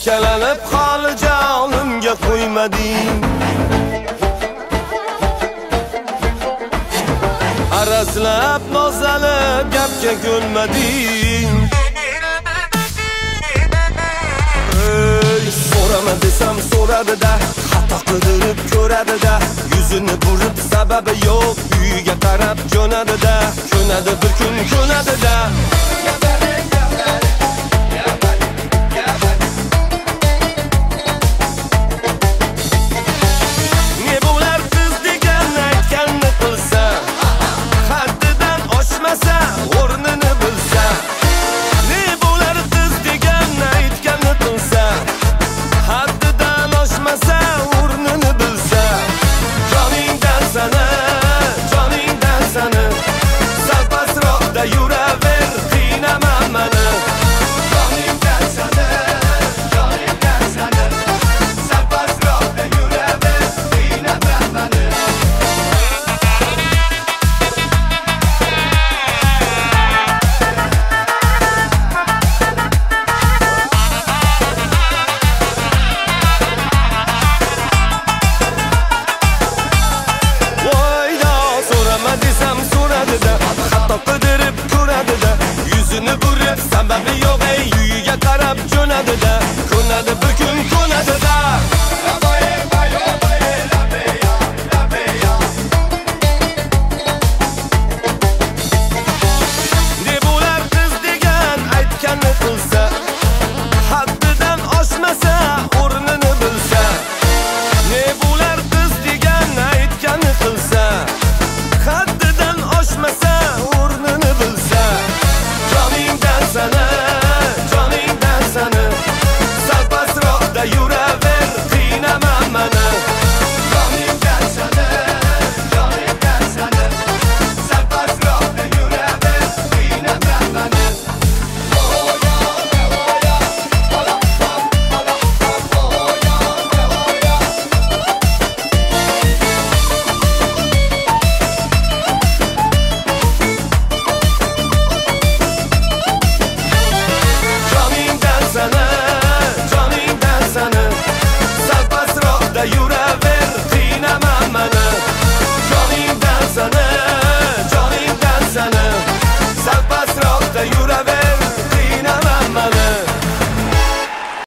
ikkalanib holi jonimga qo'ymading. Arazlab nozalib gapga ko'nmading. So'rama desam so'radi-da, xato qidirib ko'radi-da, yuzini burib sababi yo'q, uyiga qarab jo'nadi-da, ko'nadi bir kun ko'nadi-da. Ne bo'lar qiz deganni aytganni qilsa, haddidan oshmasa o'rnini bilsa. Ne bo'lar qiz deganni aytganni qilsa, haddidan oshmasa o'rnini bilsa. Joningdan sani sal pastroqda yuraver, qiynama mani. Joningdan sani sal pastroqda yuraver, qiynama mani. Voyda so'rama desam so'radi-da, xato qidirib ko'radi-da, yuzini burib sababi yo'q, uyiga qarab jo'nadi-da, ko'nadi bir kun